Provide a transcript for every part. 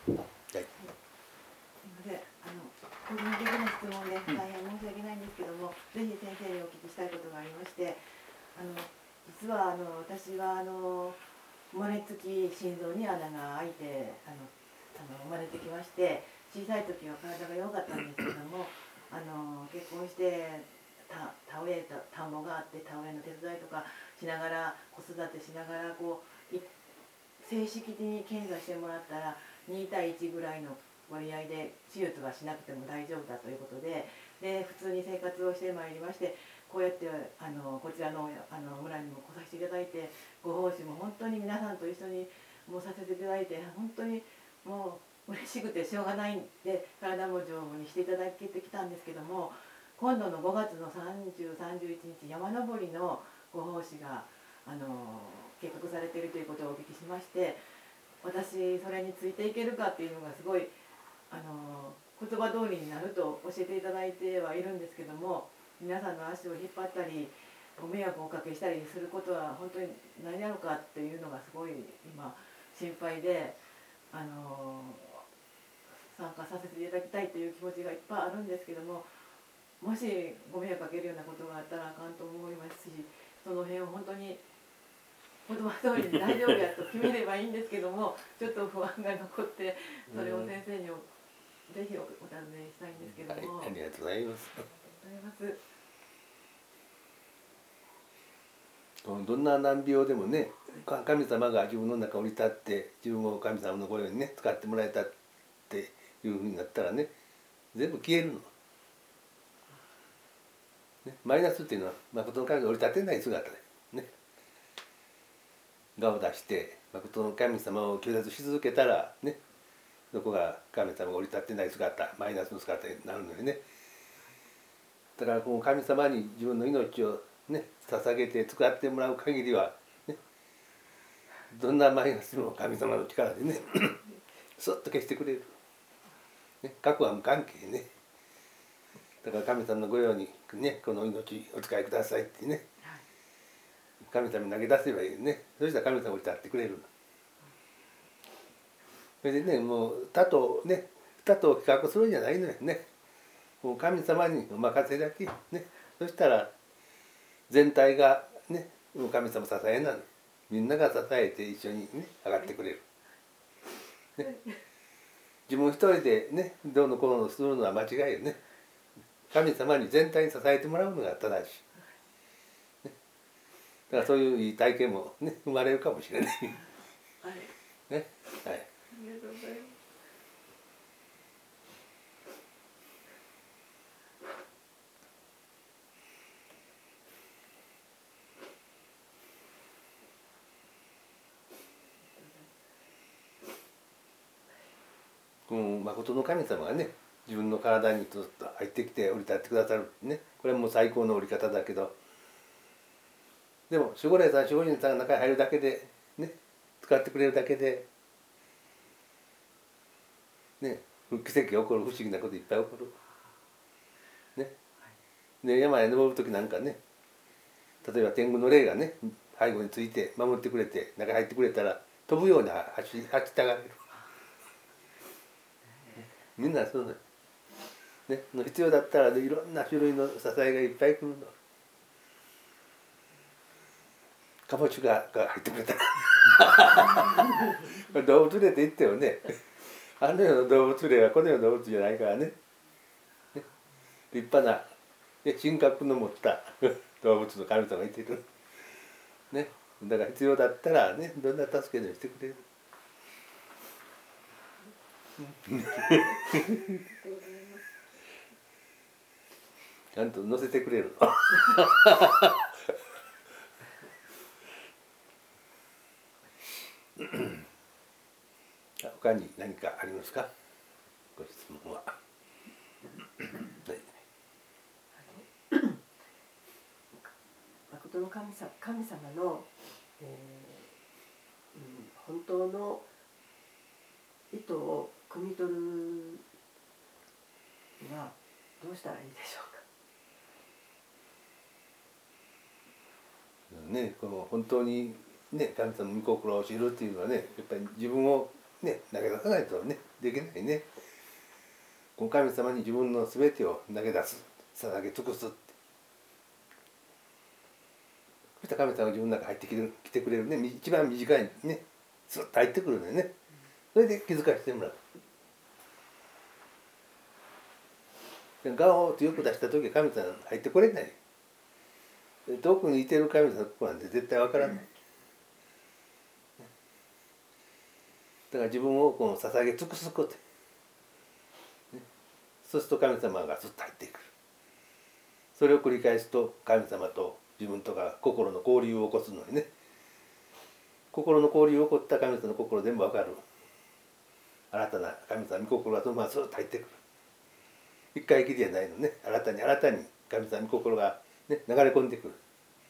すみません、個人的な質問で大変申し訳ないんですけども、ぜひ先生にお聞きしたいことがありまして、実は私は生まれつき心臓に穴が開いて生まれてきまして、小さい時は体が弱かったんですけども、結婚して田植え田んぼがあって田植えの手伝いとかしながら子育てしながら正式に検査してもらったら2対1ぐらいの割合で手術はしなくても大丈夫だということで、普通に生活をしてまいりまして、こうやってこちらの村にも来させていただいて、ご奉仕も本当に皆さんと一緒にもうさせていただいて、本当にもう嬉しくてしょうがないんで、体も丈夫にしていただけてきたんですけども、今度の5月の30、31日山登りのご奉仕が計画されているということをお聞きしまして、私それについていけるかっていうのがすごい言葉通りになると教えていただいてはいるんですけども、皆さんの足を引っ張ったりご迷惑をおかけしたりすることは本当に何やろうかっていうのがすごい今心配で、参加させていただきたいという気持ちがいっぱいあるんですけども、もしご迷惑かけるようなことがあったらあかんと思いますし、その辺を本当に言葉通りに大丈夫やと決めればいいんですけども、ちょっと不安が残って、それを先生にぜひお尋ねしたいんですけども。 はい、ありがとうございます。 ありがとうございます。 どんな難病でもね、神様が自分の中に降り立って自分を神様の御用にね使ってもらえたっていうふうになったらね、全部消えるの、ね、マイナスっていうのは誠の神が降り立てない姿でね、我を出して誠の神様を拒絶し続けたらね、そこが神様が降り立ってない姿、マイナスの姿になるのよね。だからこの神様に自分の命をね捧げて使ってもらう限りは、ね、どんなマイナスも神様の力でねそっと消してくれる、ね、過去は無関係ね。だから神様の御用にね、この命お使いくださいってね、神様に投げ出せばいいね。そしたら神様を立ってくれる。それでね、もう他と比較するんじゃないのよね。もう神様にお任せだけね。そしたら全体がね、もう神様支えなの。みんなが支えて一緒にね上がってくれる。ね、自分一人でねどうのこうのするのは間違いよね。神様に全体に支えてもらうのが正しい。ね、だからそういういい体験もね生まれるかもしれない。 はい。 ね、はい。 ありがとうございます。 誠の神様がね自分の体にとっと入ってきて降り立ってくださるね、これはもう最高の降り方だけど、でも守護霊さん守護神さんが中に入るだけでね、使ってくれるだけでね、奇跡が起こる、不思議なこといっぱい起こるね。で山へ登る時なんかね、例えば天狗の霊がね背後について守ってくれて中に入ってくれたら飛ぶように走りたがれる。みんなそうだよ、ね、必要だったら、ね、いろんな種類の支えがいっぱい来るの。カモシが入ってくれたら動物霊って言ってよね、あの世の動物霊はこの世の動物じゃないからね、立派な、ね、人格の持った動物の神様がいてる、ね、だから必要だったらねどんな助けでもしてくれるちゃんと乗せてくれるの他に何かありますか、ご質問は。はい、 誠の神様の、本当の意図を汲み取るにはどうしたらいいでしょうか。 ね、この本当にね神様の御心を知るっていうのはね、やっぱり自分をね投げ出さないとねできないね。この神様に自分の全てを投げ出す、捧げ尽くすって、そしたら神様が自分の中に入ってきてくれるね。一番短いねスッと入ってくるんだよね。それで気づかせてもらう。ガオーとよく出した時は神様入ってこれない。遠くにいてる神様の心なんて絶対わからない。だから自分をこう捧げ尽くすこと、そうすると神様がずっと入ってくる。それを繰り返すと神様と自分とか心の交流を起こすのにね、心の交流を起こった神様の心全部わかる。新たな神様の御心がそのままスーッと入ってくる。一回きりじゃないのね。新たに神様の御心が、ね、流れ込んでくる。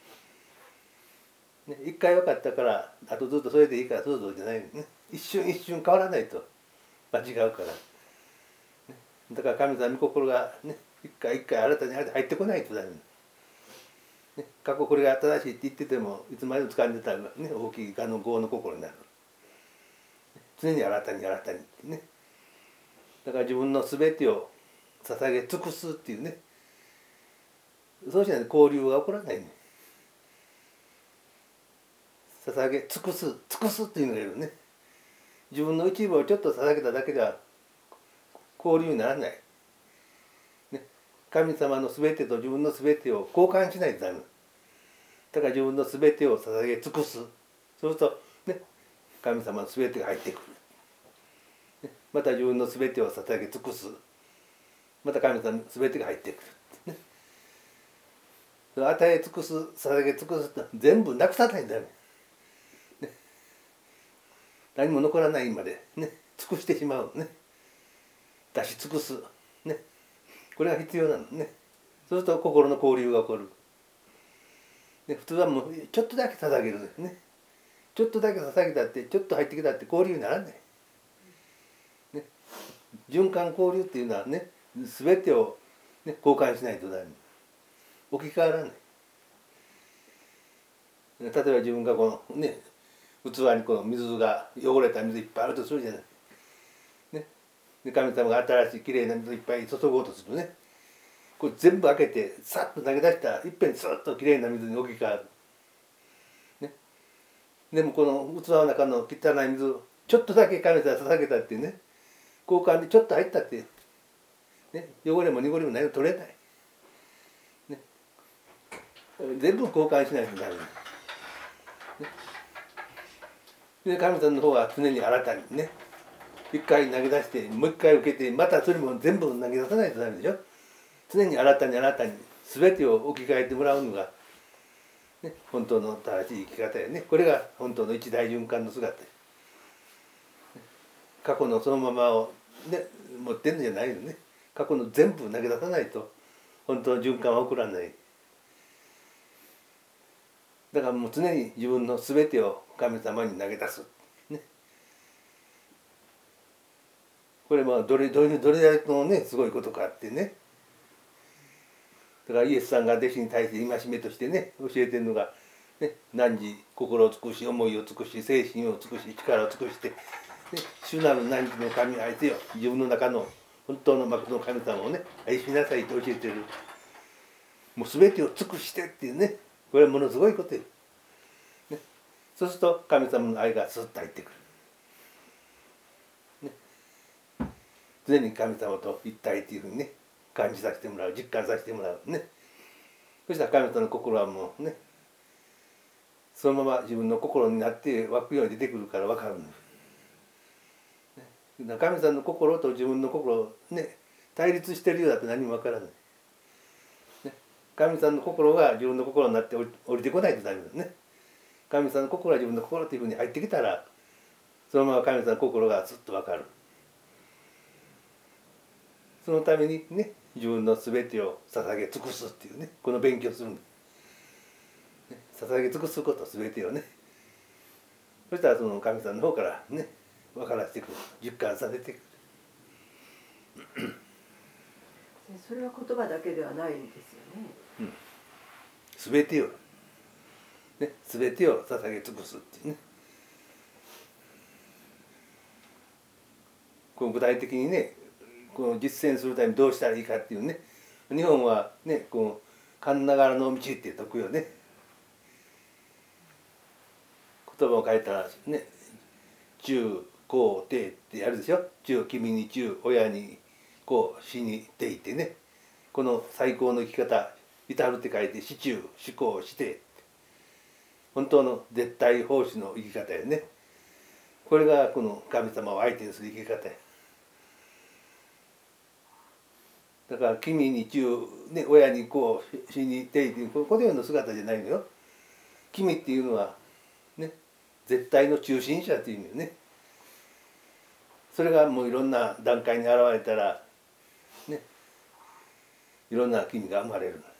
ね、一回分かったからあとずっとそれでいいからそうじゃないのね。一瞬変わらないと間違うから、ね、だから神様の御心がね一回新たに入ってこないとダメ。ね、過去これが正しいって言っててもいつまでも掴んでたら、ね、大きい我の業の心になる。常に新たにってね。だから自分の全てを捧げ尽くすっていうね、そうしないと交流が起こらないね。捧げ尽くすっていうのがいるね。自分の一部をちょっと捧げただけでは交流にならない、ね、神様の全てと自分の全てを交換しないとダメだから自分の全てを捧げ尽くす。そうするとね神様の全てが入ってくる、ね、また自分の全てを捧げ尽くす。また神様の全てが入ってくる、ね、与え尽くす捧げ尽くすって全部なくさないとダメ、ね、何も残らないまでね尽くしてしまうね。出し尽くす、ね、これが必要なのね。そうすると心の交流が起こる、ね、普通はもうちょっとだけ捧げるね。ちょっとだけ捧げたってちょっと入ってきたって交流にならない、ね、循環交流っていうのはね全てを、ね、交換しないとダメ。置き換わらない。例えば自分がこのね器にこの水が汚れた水いっぱいあるとするじゃない。で神様が新しいきれいな水をいっぱい注ごうとするとね、これ全部開けてさっと投げ出したらいっぺんにスッときれいな水に置き換わる、ね、でもこの器の中の汚い水をちょっとだけ神様が捧げたっていうね、交換でちょっと入ったって、ね、汚れも濁りもないの取れない、ね、全部交換しないとダメ、ね、で神様の方は常に新たにね一回投げ出してもう一回受けてまたそれも全部投げ出さないとダメでしょ。常に新たに全てを置き換えてもらうのが、ね、本当の正しい生き方やね。これが本当の一大循環の姿や。過去のそのままを、ね、持ってるんじゃないよね。過去の全部投げ出さないと本当の循環は起こらない。だからもう常に自分の全てを神様に投げ出す。これどれだけのねすごいことかってね。だからイエスさんが弟子に対して戒めとしてね教えてるのが、ね、汝心を尽くし思いを尽くし精神を尽くし力を尽くして、ね、主なる汝の神を愛せよ。自分の中の本当の誠の神様をね愛しなさいと教えてる。もう全てを尽くしてっていうね、これはものすごいことよ、ね、そうすると神様の愛がスッと入ってくる。常に神様と一体っていうふうにね感じさせてもらう、実感させてもらうね。そしたら神様の心はもうねそのまま自分の心になって湧くように出てくるから分かるの、ね、神様の心と自分の心ね対立してるようだと何も分からない、ね、神様の心が自分の心になって降りてこないとダメだね。神様の心が自分の心というふうに入ってきたらそのまま神様の心がずっと分かる。そのためにね自分の全てを捧げ尽くすっていうねこの勉強するんです、ね、捧げ尽くすこと全てをね。そしたらその神様の方からね分からせてくる、実感させてくるそれは言葉だけではないんですよね。 全てをね全てを捧げ尽くすっていうね。 こう具体的にねこの実践するためにどうしたらいいかっていうね、日本はねこう神ながらの道って説くよね。言葉を変えたらね中高弟ってやるでしょ。中君に中親に子死に弟ってね、この最高の生き方至るって書いて死中死高死弟、本当の絶対奉仕の生き方やね。これがこの神様を相手にする生き方や。だから君に中、ね、親に子死に弟っていうこのような姿じゃないのよ。君っていうのはね絶対の中心者っていう意味よね。それがもういろんな段階に現れたらねいろんな君が生まれる。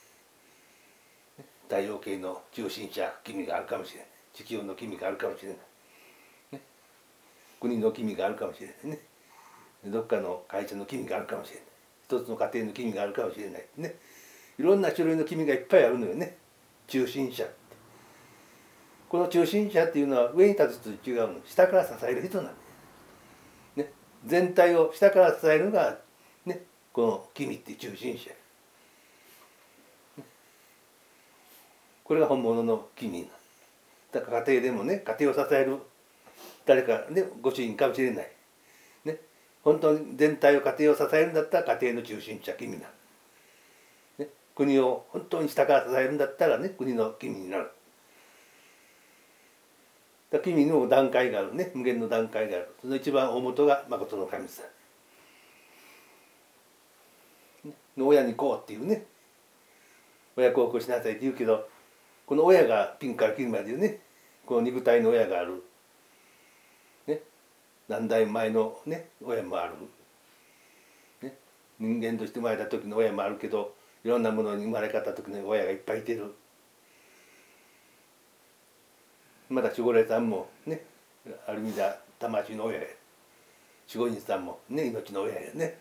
太陽系の中心者君があるかもしれない。地球の君があるかもしれない。ね、国の君があるかもしれないね。どっかの会社の君があるかもしれない。一つの家庭の君があるかもしれないね。いろんな種類の君がいっぱいあるのよね。中心者って。この中心者っていうのは上に立つと違うの。下から支える人なんだよ。ね、全体を下から支えるのがねこの君っていう中心者。これが本物の君なんだから家庭でもね家庭を支える誰かねご主人かもしれない。ね、本当に全体を家庭を支えるんだったら家庭の中心者君なんだ。ね、国を本当に下から支えるんだったらね国の君になる。だ君にも段階があるね、無限の段階がある。その一番大元が誠の神様。親にこうっていうね、親孝行しなさいって言うけど、この親がピンからキリまでね、この肉体の親がある。ね、何代前のね親もある。ね、人間として生まれた時の親もあるけど、いろんなものに生まれ変わった時の親がいっぱいいてる。また守護霊さんもねある意味では魂の親や。守護人さんもね命の親やね。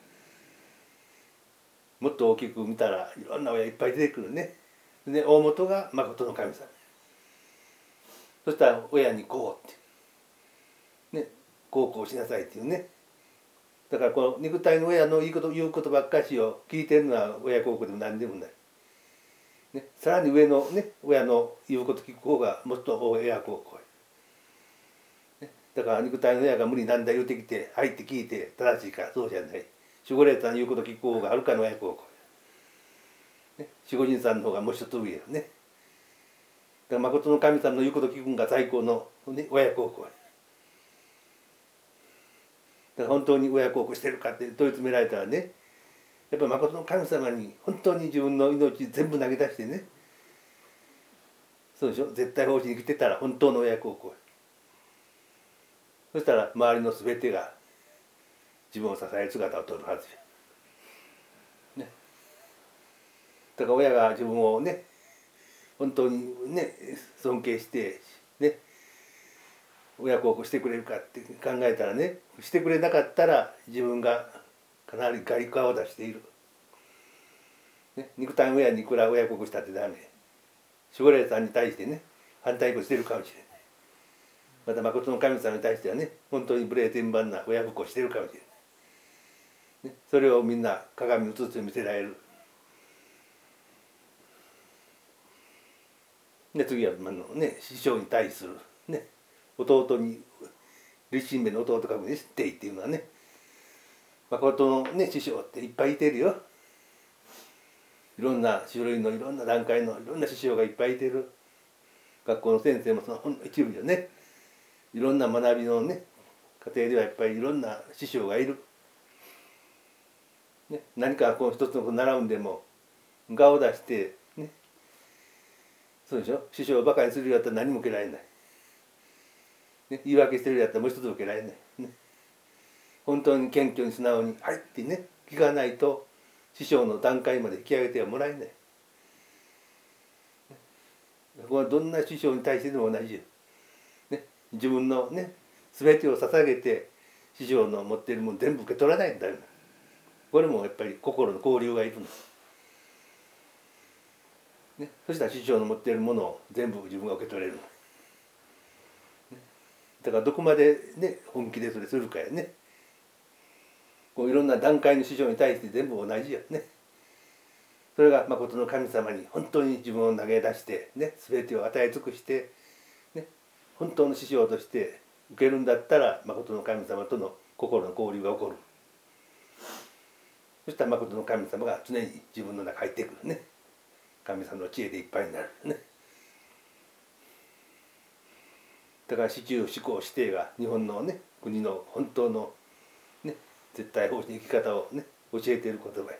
もっと大きく見たらいろんな親いっぱい出てくるね。で大元が誠の神様。そしたら親にこうってね孝行しなさいっていうね。だからこの肉体の親の言うことばっかしを聞いてるのは親孝行でも何でもない。ね、さらに上のね親の言うこと聞く方がもっと親孝行、ね、だから肉体の親が無理なんだ言うてきて入って聞いて正しいかそうじゃない。守護霊さんの言うこと聞く方がはるかの親孝行、ね、守護神さんの方がもう一つ上やね。だから誠の神様の言うこと聞くんが最高の、ね、親孝行。だから本当に親孝行してるかって問い詰められたらね、やっぱり誠の神様に本当に自分の命全部投げ出してね、そうでしょ、絶対奉仕に生きてたら本当の親孝行。そしたら周りの全てが自分を支える姿を取るはずや、ね、だから親が自分をね本当にね尊敬してね親孝行してくれるかって考えたらね、してくれなかったら自分がかなり外貨を出している、ね、肉体の親にいくら親孝行したってダメ。守護霊さんに対してね反対語してるかもしれない。また誠の神様に対してはね本当に無礼天万な親孝行してるかもしれない、ね、それをみんな鏡に映して見せられる。で次はね師匠に対するね弟に立身弁の弟かもね知っていっていうのはね、誠のね師匠っていっぱいいてるよ。いろんな種類のいろんな段階のいろんな師匠がいっぱいいてる。学校の先生もそのほんの一部でね、いろんな学びのね家庭ではやっぱりいろんな師匠がいる。ね、何かこう一つのこと習うんでも我を出してね、そうでしょ、師匠をバカにするようだったら何も受けられない。ね、言い訳してるようだったらもう一つ受けられない。ね、本当に謙虚に素直に「はい」ってね聞かないと師匠の段階まで引き上げてはもらえない。これはどんな師匠に対してでも同じよ、ね、自分のね全てを捧げて師匠の持っているもの全部受け取らないとダメだ。これもやっぱり心の交流がいるんです、ね、そしたら師匠の持っているものを全部自分が受け取れる、ね、だからどこまでね本気でそれするかやね。 こういろんな段階の師匠に対して全部同じやね。それが誠の神様に本当に自分を投げ出してね、全てを与え尽くして、ね、本当の師匠として受けるんだったら誠の神様との心の交流が起こる。そしたら誠の神様が常に自分の中に入ってくるね。神様の知恵でいっぱいになるね。だから四中四項指定が日本のね国の本当のね絶対方針の生き方をね教えている言葉や。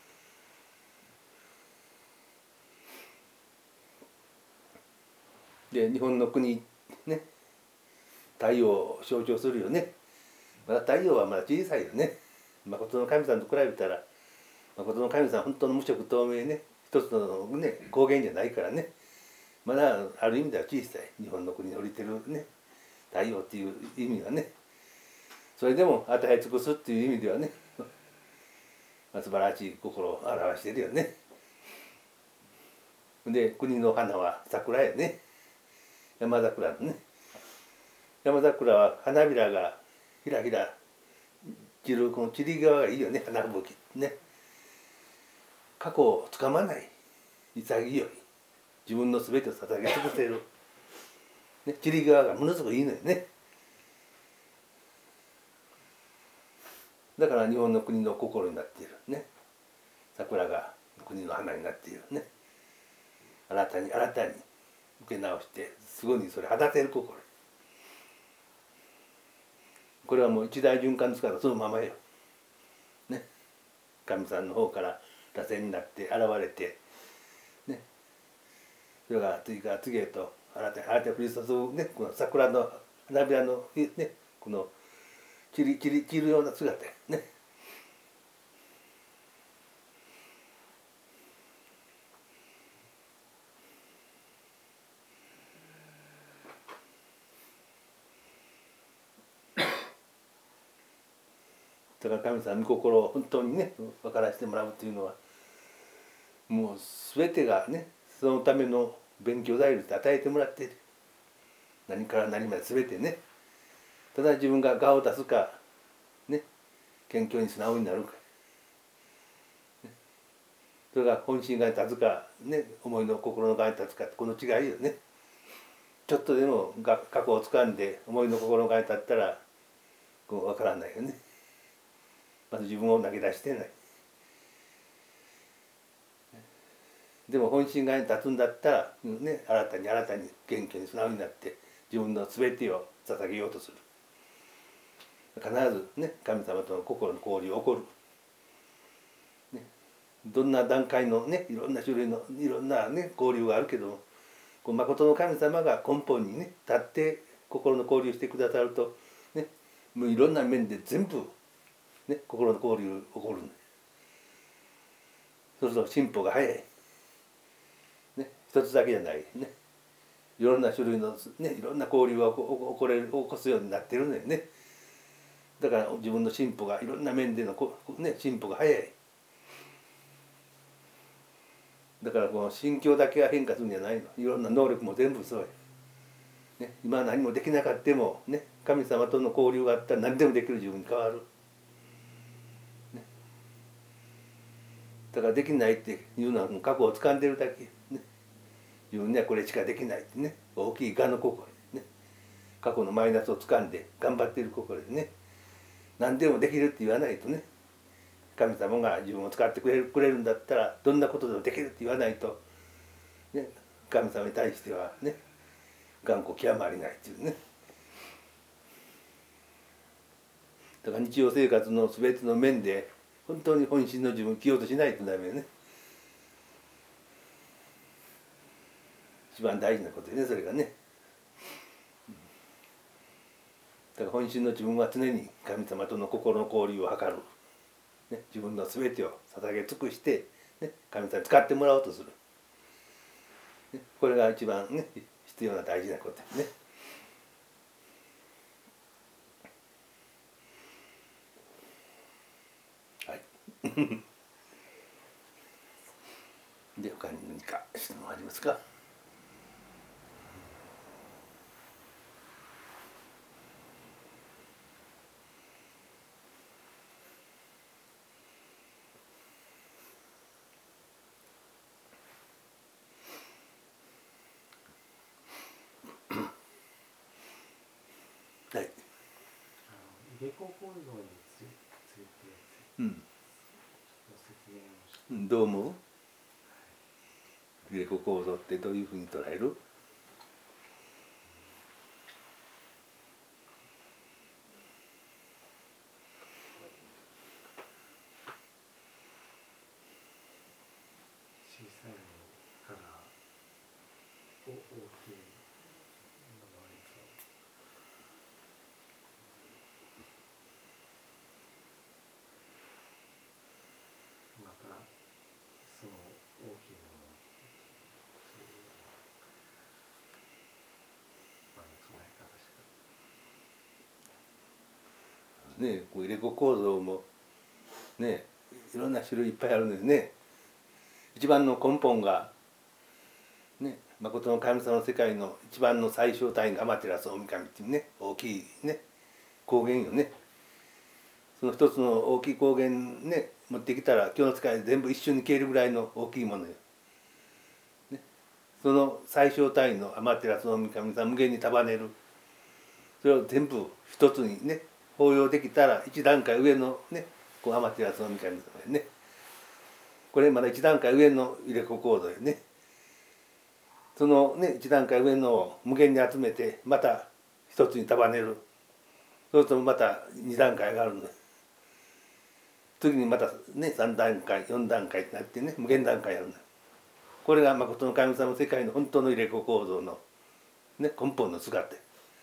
で日本の国ね太陽を象徴するよね。まだ太陽はまだ小さいよね。誠の神様と比べたら誠の神様は本当の無色透明ね一つのね光源じゃないからね、まだある意味では小さい日本の国に降りてるね太陽っていう意味はね、それでも与え尽くすっていう意味ではね素晴らしい心を表しているよね。で国の花は桜やね。山桜のね、山桜は花びらがひらひら散るこの散り際がいいよね。花吹きね、過去をつかまない潔い自分の全てを捧げ尽くせる、ね、散り際がものすごくいいのよね。だから日本の国の心になっているね。桜が国の花になっているね。新たに受け直してすぐにそれ果たせる心、これはもう一大循環ですからそのままよね。神さんの方から螺旋になって現れてね、それが次から次へと新たに降り注ぐね、この桜の花びらのねこの散るような姿ね。だから神様の御心を本当にね分からせてもらうというのはもう全てがねそのための勉強材料で与えてもらっている。何から何まで全てね。ただ自分が我を出すかね謙虚に素直になるか、ね、それが本心が立つかね思いの心の側に立つかこの違いよね。ちょっとでも過去をつかんで思いの心の側に立ったらこう分からないよね。まず自分を投げ出してない。でも本心側に立つんだったら、ね、新たに謙虚に素直になって自分の全てを捧げようとする。必ずね神様との心の交流が起こる、ね、どんな段階のねいろんな種類のいろんなね交流があるけども、こう誠の神様が根本にね立って心の交流してくださるとね、もういろんな面で全部ね心の交流が起こる。そうすると進歩が早い。ね、一つだけじゃないね。いろんな種類のねいろんな交流が起こすようになってるのよね。だから自分の進歩がいろんな面でのね進歩が早い。だからこの心境だけが変化するんじゃないの。いろんな能力も全部そうや。ね、今何もできなかったもね神様との交流があったら何でもできる自分に変わる。ね、だからできないっていうのはもう過去を掴んでるだけ。ね、自分にはこれしかできないってね大きい我の心でね過去のマイナスを掴んで頑張っている心でね何でもできるって言わないとね、神様が自分を使ってくれるんだったらどんなことでもできるって言わないと、ね、神様に対してはね頑固極まりないっていうね。だから日常生活の全ての面で本当に本心の自分を生きようとしないとダメよね。一番大事なことよねそれがね。だから本心の自分は常に神様との心の交流を図る、ね、自分の全てを捧げ尽くして、ね、神様に使ってもらおうとする、ね、これが一番ね必要な大事なことですね。はいで他に何か質問ありますか。 入れ子構造についてうん、 ご説明をして、 どう思う？入れ子構造ってどういうふうに捉える？ 小さいのから大きいのが割とまたその大きいのもそういう捉え方しか。 ね、こう入れ子構造もね、いろんな種類いっぱいあるのよね。一番の根本がね、誠の神様の世界の一番の最小単位がアマテラス大神っていうね、大きいね光源よね。その一つの大きい光源ね持ってきたら今日の世界で全部一瞬に消えるぐらいの大きいものよ。ね、その最小単位のアマテラス大神さん無限に束ねる。それを全部一つにね包容できたら一段階上のねこうアマテラス大神様よね。これまだ一段階上の入れ子構造よね。そのね一段階上のを無限に集めてまた一つに束ねる。そうするとまた二段階上がるの。次にまたね3段階4段階ってなってね無限段階あるの。これが誠の神様の世界の本当の入れ子構造の、ね、根本の姿。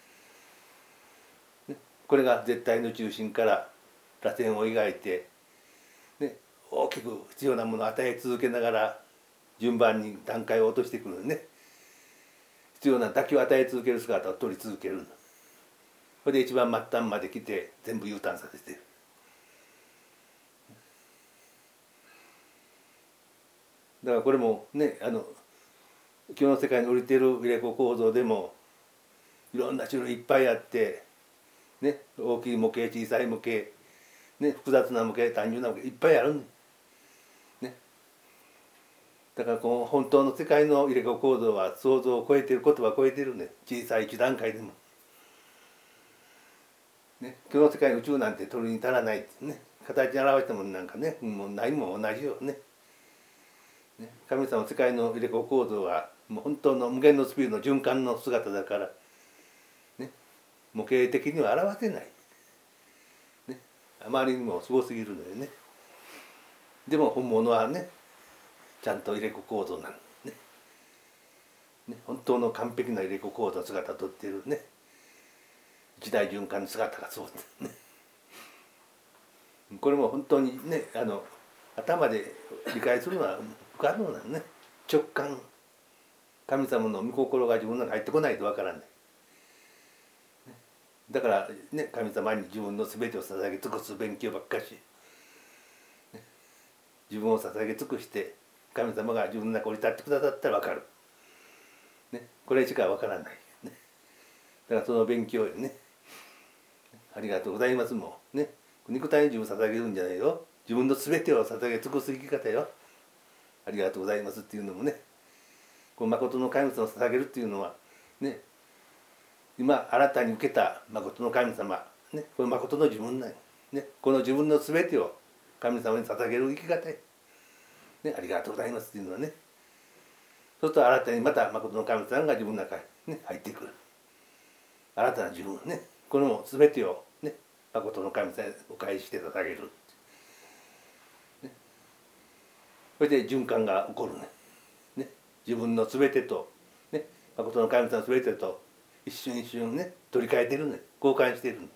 これが絶対の中心から螺旋を描いて、ね、大きく必要なものを与え続けながら順番に段階を落としてくるのね。必要なだけを与え続ける姿を取り続けるの。それで一番末端まで来て全部 U ターンさせてる。だからこれもね今日の世界に降りている入れ子構造でもいろんな種類いっぱいあって、ね、大きい模型小さい模型、ね、複雑な模型単純な模型いっぱいあるん、ね、だからこの本当の世界の入れ子構造は想像を超えてる言葉を超えてるね。小さい一段階でも、ね、今日の世界の宇宙なんて取るに足らないってね、形に表したものなんかねもう何も同じよね。神様の世界の入れ子構造はもう本当の無限のスピードの循環の姿だから、ね、模型的には表せない、ね、あまりにもすごすぎるのよね。でも本物はねちゃんと入れ子構造なの、ねね、本当の完璧な入れ子構造の姿をとっているね時代循環の姿がそうですね。これも本当にね頭で理解するのは不可能なのね。直感、神様の御心が自分の中に入ってこないとわからない。だからね神様に自分の全てを捧げ尽くす勉強ばっかし、ね、自分を捧げ尽くして神様が自分の中に降り立ってくださったらわかる、ね、これしかわからない、ね、だからその勉強よね。ありがとうございますもんね。肉体に自分を捧げるんじゃないよ。自分の全てを捧げ尽くす生き方よ。ありがとうございますっていうのもね、この誠の神様を捧げるっていうのはね、今新たに受けた誠の神様、ね、この誠の自分なんよ、ね、この自分の全てを神様に捧げる生き方よ、ね、ありがとうございますっていうのはね、そうすると新たにまた誠の神様が自分の中に、ね、入ってくる新たな自分ね、この全てをね誠の神様にお返しして捧げる、ね、それで循環が起こるね。自分の全てと、ね、誠の神様の全てと一瞬一瞬ね取り替えてるね、交換してるね。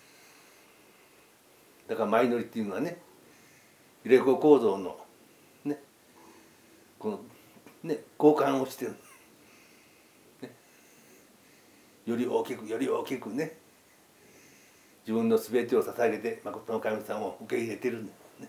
だから前乗りっていうのはね入れ子構造のねこのね交換をしてる、ね、より大きくより大きくね自分の全てを捧げて誠の神様を受け入れてるんだよね。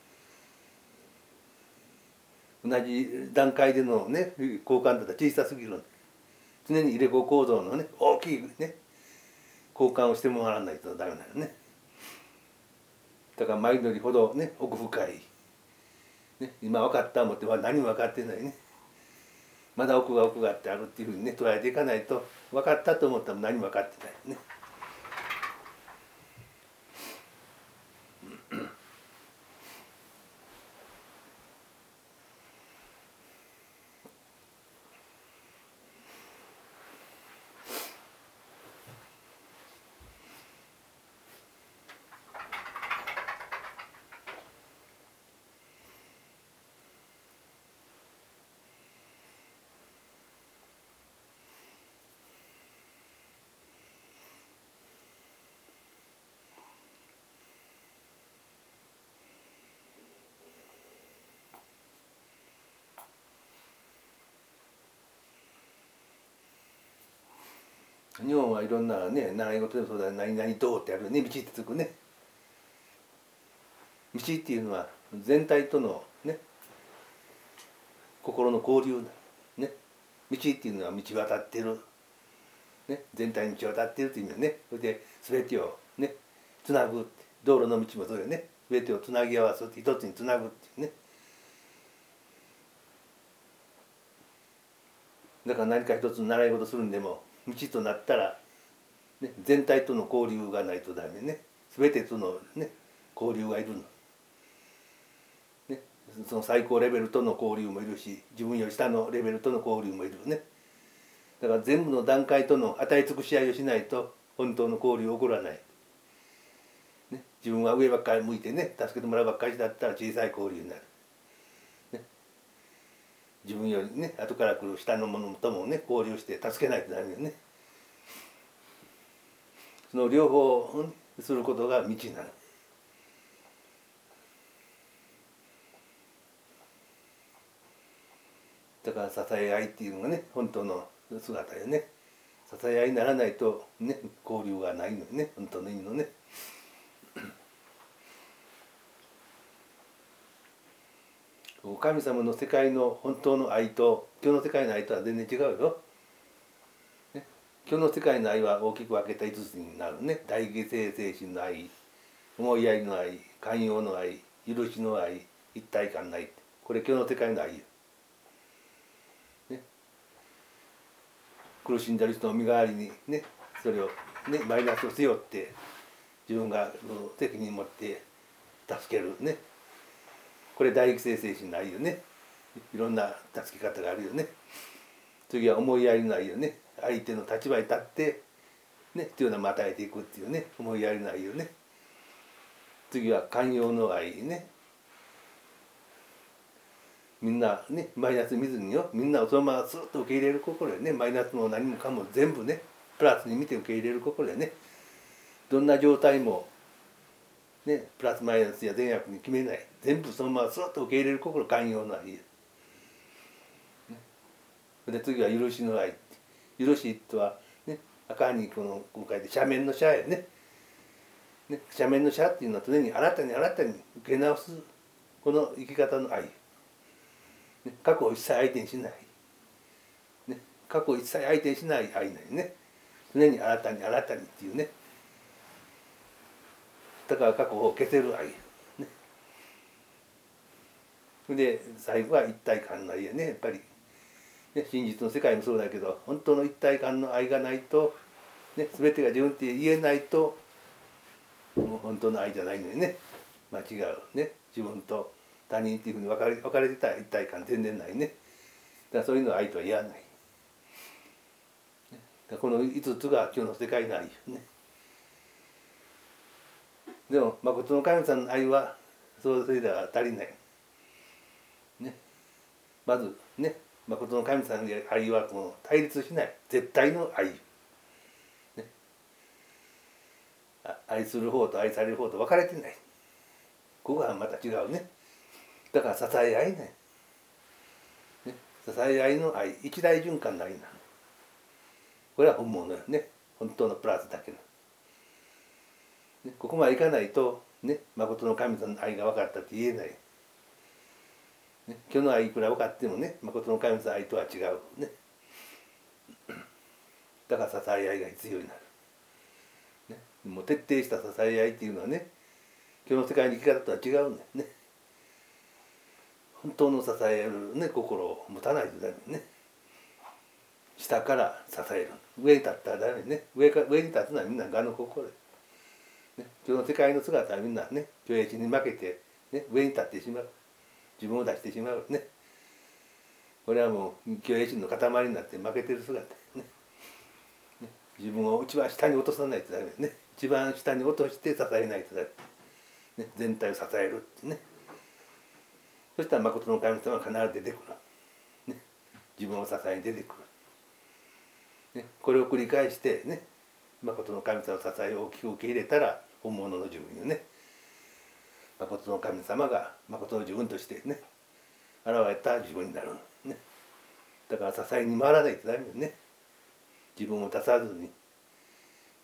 同じ段階でのね交換だったら小さすぎる。常に入れ子構造のね大きいね交換をしてもらわないとダメなのね。だから前乗りほどね奥深い、ね、今分かった思っては何も分かってないね。まだ奥が奥があってあるっていうふうにね捉えていかないと、分かったと思ったら何も分かってないね。 日本はいろんなね習い事でもそうだね、何々道ってあるね、道ってつくね。道っていうのは全体とのね心の交流ね。道っていうのは道渡ってる、ね、全体に道渡ってるっていう意味だね。それで全てをねつなぐって、道路の道もそうよね。全てをつなぎ合わせて一つにつなぐっていうね。だから何か一つ習い事するんでも道となったら、ね、全体との交流がないとダメね。全てとのね交流がいるの。ね、その最高レベルとの交流もいるし、自分より下のレベルとの交流もいるね。だから全部の段階との与え尽くし合いをしないと本当の交流は起こらない。ね、自分は上ばっかり向いてね助けてもらうばっかりだったら小さい交流になる。自分よりね後から来る下の者ともね交流して助けないとダメよね。その両方をすることが道なの。だから支え合いっていうのがね本当の姿よね。支え合いにならないとね交流がないのよね、本当の意味のね。神様の世界の本当の愛と今日の世界の愛とは全然違うよ。ね、今日の世界の愛は大きく分けた5つになるね。大犠牲精神の愛、思いやりの愛、寛容の愛、許しの愛、一体感の愛、これ今日の世界の愛よ。ね、苦しんでる人の身代わりにねそれをねマイナスを背負って自分が責任を持って助けるね。これ大犠牲精神の愛よね。いろんな助け方があるよね。次は思いやりの愛よね。相手の立場に立ってね必要なものを与えていくっていうね思いやりの愛よね。次は寛容の愛ね。みんなねマイナス見ずによ、みんなをそのままスッと受け入れる心よね。マイナスも何もかも全部ねプラスに見て受け入れる心よね。どんな状態もねプラスマイナスや善悪に決めない、全部そのままスッと受け入れる心、寛容の愛、ね、で次は許しの愛。許しとはね赤にこの今回で斜面の斜やね。ね、斜面の斜っていうのは常に新たに受け直すこの生き方の愛、ね、過去を一切相手にしない、ね、過去を一切相手にしない愛なんよね。常に新たにっていうね。だから過去を消せる愛、ね、で最後は一体感の愛やね。やっぱり、ね、真実の世界もそうだけど本当の一体感の愛がないと、ね、全てが自分って言えないともう本当の愛じゃないのよね。間違うね。自分と他人っていうふうに分かれてたら一体感全然ないね。だからそういうのは愛とは言わない。この5つが今日の世界の愛よね。でも誠の神様の愛はそれでは足りない。ね、まずね誠の神様の愛はこの対立しない絶対の愛。愛する方と愛される方と分かれてない。ここがまた違うね。だから支え合いね。支え合いの愛、一大循環の愛なの。これは本物よね。本当のプラスだけの。ね、ここまでいかないとね誠の神様の愛が分かったって言えない。ね、今日の愛いくら分かってもね誠の神様の愛とは違うね。だから支え合いが必要になる。もう徹底した支え合いっていうのはね今日の世界の生き方とは違うんだよね。本当の支える、ね、心を持たないとダメね。下から支える、上に立ったらダメね。上に立つのはみんな我の心、ね、今日の世界の姿はみんなね虚栄心に負けて、ね、上に立ってしまう、自分を出してしまうね。これはもう虚栄心の塊になって負けてる姿ね。自分を一番下に落とさないとダメね。一番下に落として支えないとダメ、ね、全体を支えるってね。そしたら誠の神様は必ず出てくる、ね、自分を支えに出てくる、ね、これを繰り返してね誠の神様の支えを大きく受け入れたら本物の自分よね。誠の神様が誠の自分としてね現れた自分になる、ね、だから支えに回らないとダメよね。自分を出さずに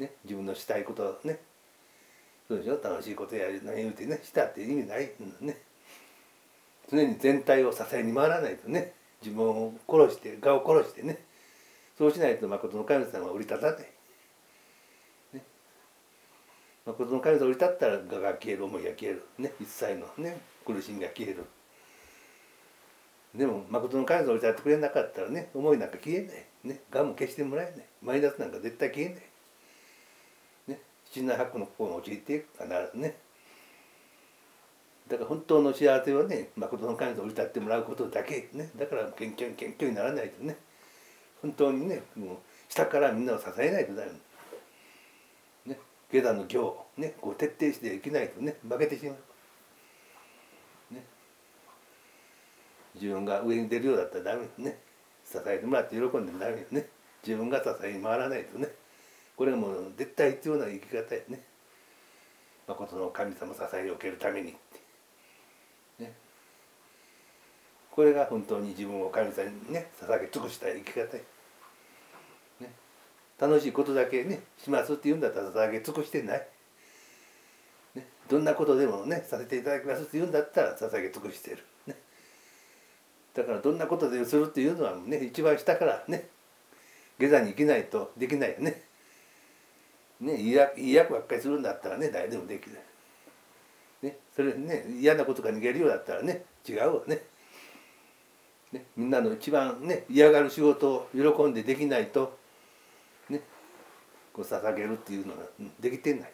ね、自分のしたいことをね、そうでしょ、楽しいことやる何言うてね、したって意味ないね。常に全体を支えに回らないとね、自分を殺して我を殺してね、そうしないと誠の神様は降り立たない、ね、誠の神様が降り立ったら我が消える、思いが消える、ね、一切のね苦しみが消える。でも誠の神様が降り立ってくれなかったらね、思いなんか消えない、ね、我も消してもらえない、マイナスなんか絶対消えない、ね、七七八苦の心に陥っていく必ずね。だから本当の幸せはね、誠の神様に降り立ってもらうことだけね。だから謙虚にならないとね、本当にね、もう下からみんなを支えないとダメね。下山の行をね、こう徹底していけないとね、負けてしまう。ね、自分が上に出るようだったらダメね。支えてもらって喜んでもダメよね。自分が支えに回らないとね。これがもう絶対必要な生き方やね。誠の神様支えを受けるために。ね、これが本当に自分を神様にね捧げ尽くした生き方や、ね、楽しいことだけねしますって言うんだったら捧げ尽くしてない、ね、どんなことでもねさせていただきますって言うんだったら捧げ尽くしてる、ね、だからどんなことでするっていうのはね一番下からね下座に生きないとできないよね。ね、いい役ばっかりするんだったらね誰でもできる。ね、それね嫌なことが逃げるようだったらね違うわね。ね、みんなの一番ね嫌がる仕事を喜んでできないとねこう捧げるっていうのができてない。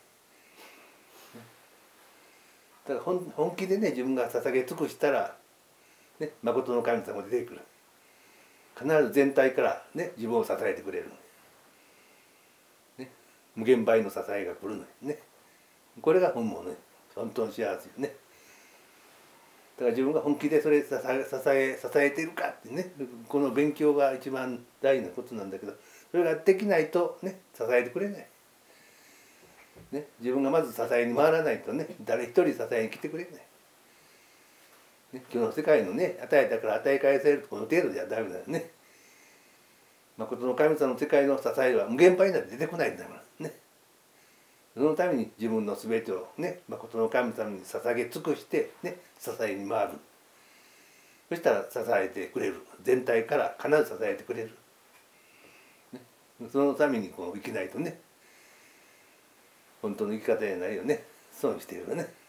だから本気でね自分が捧げ尽くしたらね誠の神様が出てくる。必ず全体からね自分を支えてくれる。ね、無限倍の支えが来るのね。これが本物ね。本当の幸せよね。だから自分が本気でそれ支えているかってね、この勉強が一番大事なことなんだけど、それができないとね支えてくれない、ね、自分がまず支えに回らないとね誰一人支えに来てくれない、ね、今日の世界のね与えたから与え返されるこの程度ではダメだよね。誠の神様の世界の支えは無限倍になって出てこないんだからね。そのために自分の全てをね誠の神様に捧げ尽くしてね支えに回る。そしたら支えてくれる。全体から必ず支えてくれる。ね、そのためにこう生きないとね本当の生き方じゃないよね。損しているよね。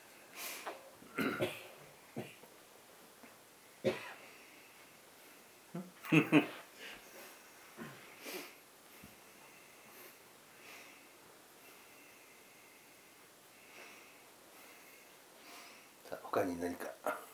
さあ他に何か。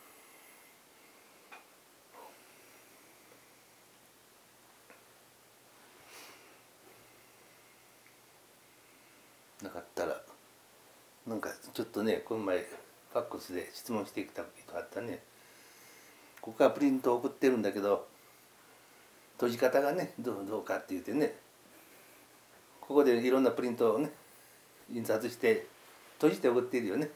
なかったらなんかちょっとねこの前ファックスで質問してきた人あったね。ここからプリントを送ってるんだけど閉じ方がねどうかって言ってねここでいろんなプリントをね印刷して閉じて送っているよね。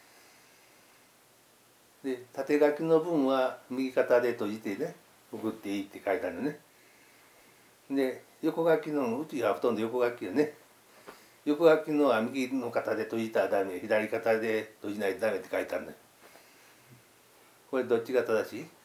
で縦書きの分は右肩で閉じてね送っていいって書いてあるよね。で横書きのうちはほとんど横書きよね。横書きのは右の肩で閉じたらダメ、左肩で閉じないとダメって書いてあるのよ。これどっちが正しい？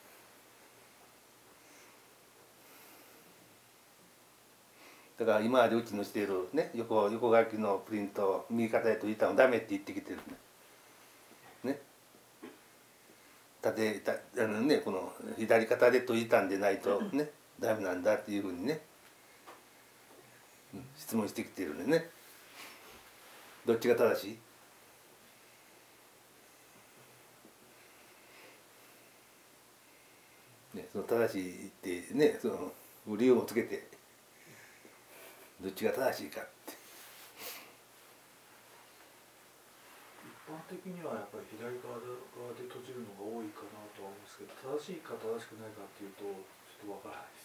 だから今までうちのしているね横書きのプリントを右肩で閉じたのダメって言ってきてるね。ねこの左肩で閉じたんでないとねダメなんだっていうふうにね質問してきてるんでね。どっちが正しい？ね、その正しいってねその理由もつけてどっちが正しいかって。 一般的にはやっぱり左側で閉じるのが多いかなとは思うんですけど、正しいか正しくないかっていうとちょっとわからないです。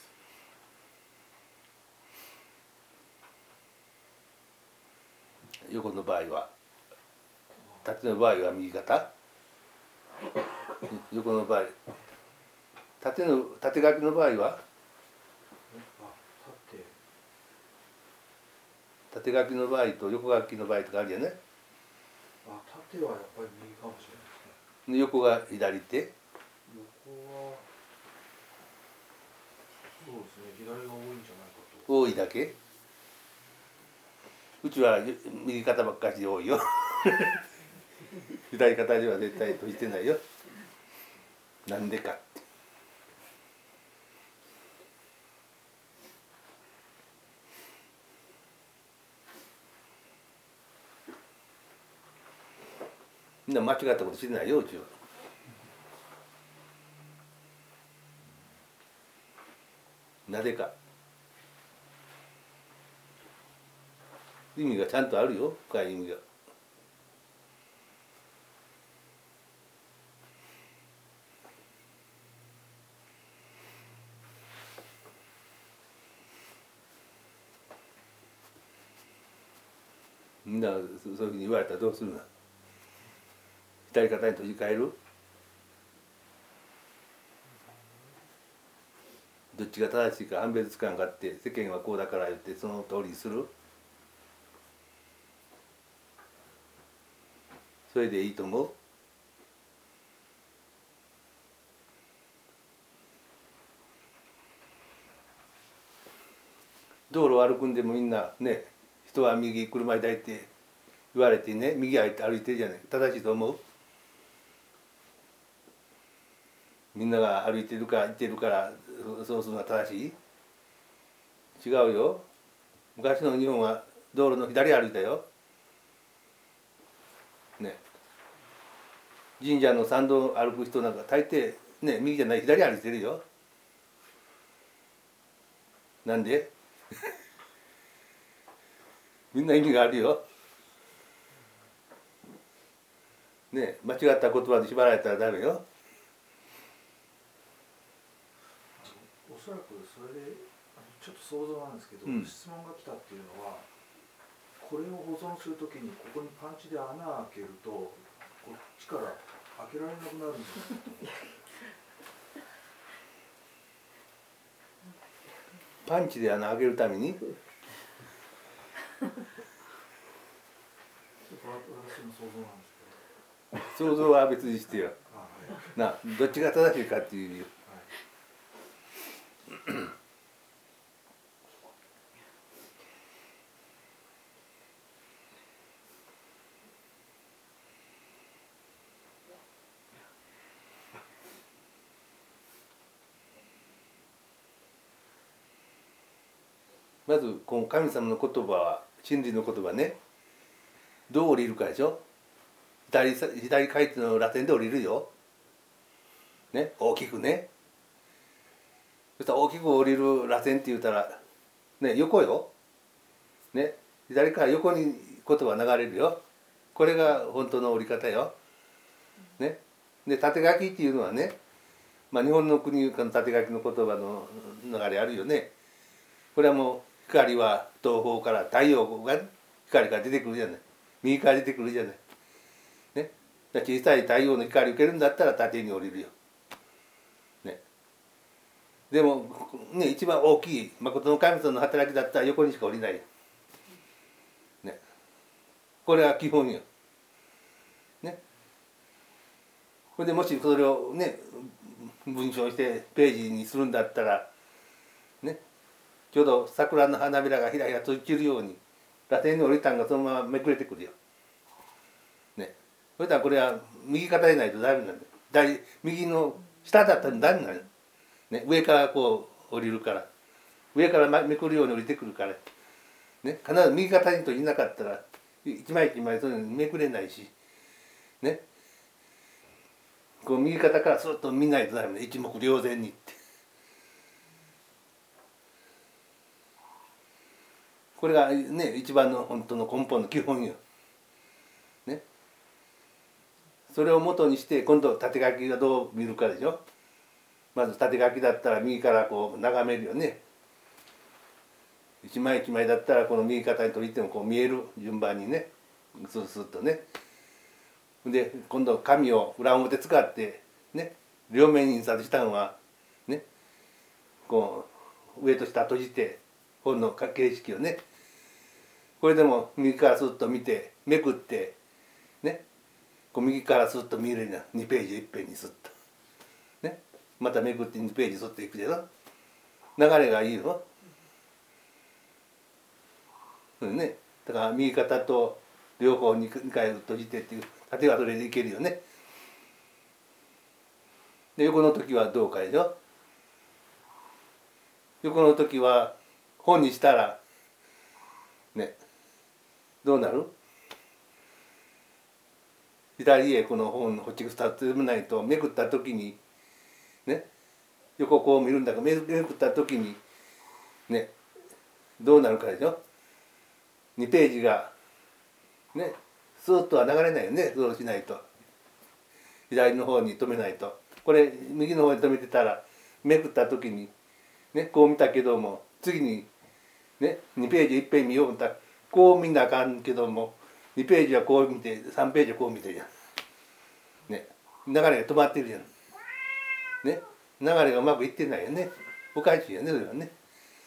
横の場合は縦の場合は右肩横の場合縦書きの場合は縦書きの場合と横書きの場合とかあるじゃない。 あ、縦はやっぱり右かもしれないですね。 で横が左手。 横はそうですね、左が多いんじゃないかと。 多いだけ。うちは右肩ばっかりで多いよ左肩では絶対閉じてないよ。なんでかって。みんな間違ったことしてないようちは。なぜか意味がちゃんとあるよ、深い意味が。みんなそういうふうに言われたらどうするの。左肩に閉じ替える。どっちが正しいか判別つかんかって世間はこうだから言ってその通りにする。それでいいと思う。道路を歩くんでもみんなね、人は右車左って言われてね、右歩いてるじゃない。正しいと思う。みんなが歩いてるか行ってるからそうするのが正しい。違うよ。昔の日本は道路の左歩いたよ。ね。神社の参道を歩く人なんか大抵ね、右じゃない左歩いてるよ。なんでみんな意味があるよ。ね、間違った言葉で縛られたらダメよ。 おそらくそれでちょっと想像なんですけど、質問が来たっていうのは、これを保存するときにここにパンチで穴開けるとこっちから開けられなくなるんですよ。 パンチで穴開けるために私の想像なんです想像は別にしてよ。 けど、はい、 などっちが正しいかっていう。まずこの神様の言葉は真理の言葉ね、どう降りるかでしょ。左書いてのラテンで降りるよ、ね、大きくね。そしたら大きく降りるラテンって言ったらね、横よ、ね、左から横に言葉流れるよ。これが本当の降り方よ、ね。で縦書きっていうのはね、まあ、日本の国の縦書きの言葉の流れあるよね。これはもう光は東方から太陽が光が出てくるじゃない。右から出てくるじゃない。ね。小さい太陽の光を受けるんだったら縦に降りるよ。ね。でもね、一番大きい誠の神様の働きだったら横にしか降りないよ。ね。これは基本よ。ね。これでもしそれをね、文章してページにするんだったらね、ちょうど桜の花びらがひらひらと散るようにラテンに降りたんがそのままめくれてくるよ。ね。それからこれは右肩でないとダメなんだよ。右の下だったらダメなのよ。ね、上からこう降りるから、上からめくるように降りてくるから、ね、必ず右肩に閉じなかったら一枚一枚それめくれないし、ね。こう右肩からスッと見ないとダメね、一目瞭然にって。これがね、一番の本当の根本の基本よ。ね。それを元にして今度縦書きがどう見るかでしょ。まず縦書きだったら右からこう眺めるよね。一枚一枚だったらこの右肩に取りてもこう見える順番にね、スッスッとね。で今度紙を裏表使ってね、両面に印刷したのはね、こう上と下閉じて本の形式をね、ここれでも右からスッと見てめくってね、こう右からスッと見えるような2ページいっぺんにスッとね、まためくって2ページスッといくでしょ。流れがいいよ。ね、だから右肩と両方2回閉じてっていう縦はそれでいけるよね。で横の時はどうかでしょ。横の時は本にしたらね、どうなる？左へこの本こっち2つもないとめくった時にね、横こう見るんだからめくった時にね、どうなるかでしょ。2ページがねスーッとは流れないよね。そうしないと左の方に止めないと。これ右の方に止めてたらめくった時にね、こう見たけども次にね2ページいっぺん見ようと思ったらこう見なあかんけども2ページはこう見て3ページはこう見てるやん。ね、流れが止まってるやん。ね、流れがうまくいってないよね。おかしいよねそれはね。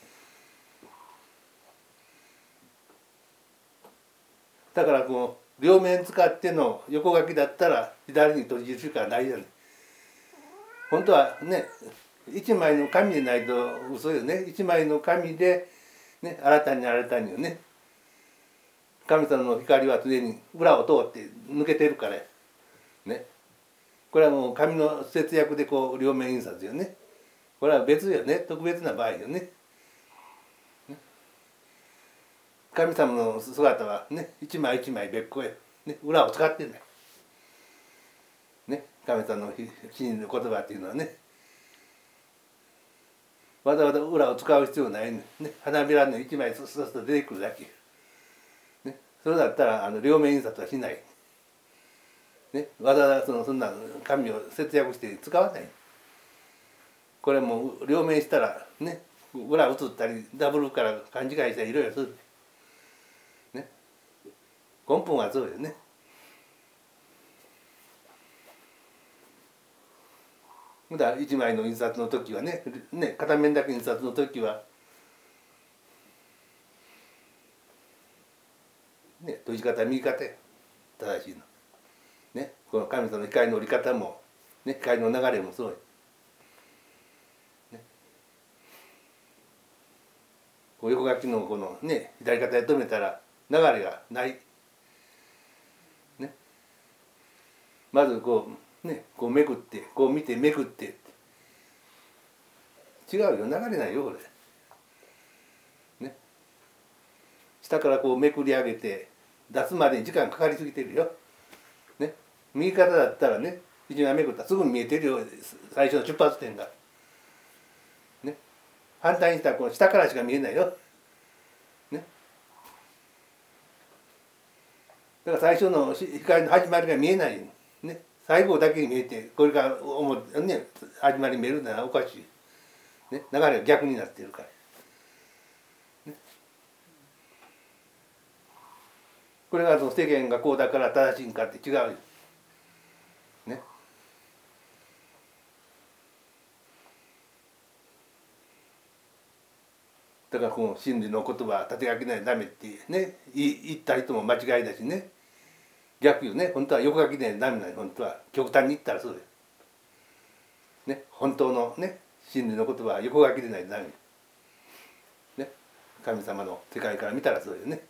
だからこう両面使っての横書きだったら左に閉じるしかないじゃない。本当はね一枚の紙でないと嘘よね。一枚の紙でね新たによね。神様の光は常に裏を通って抜けてるからね。これはもう紙の節約でこう両面印刷よね。これは別よね。特別な場合よね。神様の姿はね一枚一枚別個へ、ね、裏を使ってない。ね、神様の真の言葉っていうのはねわざわざ裏を使う必要ないね。花びらの一枚スッと出てくるだけ。ね、それだったら両面印刷はしない。ね、わざわざそんな紙を節約して使わない。これもう両面したらね裏映ったりダブルから勘違いしたりいろいろする。ね、根本はそうよね。だから一枚の印刷の時はね片面だけ印刷の時はね閉じ方右方正しいの。ね、この神様の光の折り方もね光の流れもそうよ。ね、こう横書きのこのね左肩で止めたら流れがない。ね、まずこうねこうめくってこう見てめくって違うよ流れないよこれ。ね、下からこうめくり上げて出すまでに時間かかりすぎてるよ。ね、右肩だったらね一枚めくったらすぐに見えてるよ最初の出発点が。ね、反対にしたらこの下からしか見えないよ。ね、だから最初の光の始まりが見えない。ね、最後だけに見えてこれからね始まり見えるならおかしい。ね、流れが逆になっているから。ね、これが世間がこうだから正しいんかって違うよ。ね。だからこの真理の言葉立て書きないとダメってね言った人も間違いだしね。逆よね。本当は横書きないとダメなの。本当は極端に言ったらそうよ。ね、本当のね真理の言葉は横書きでないとダメ。ね、神様の世界から見たらそうよね。